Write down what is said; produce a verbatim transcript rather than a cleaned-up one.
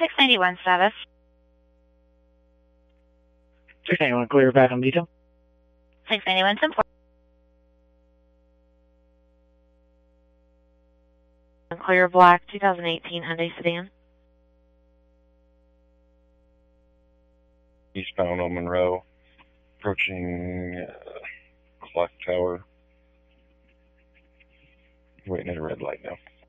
six ninety-one status. six ninety-one, clear back on detail. six ninety-one, ten four. Clear black, two thousand eighteen Hyundai sedan. Eastbound on Monroe, approaching uh, Clock Tower. Waiting at a red light now.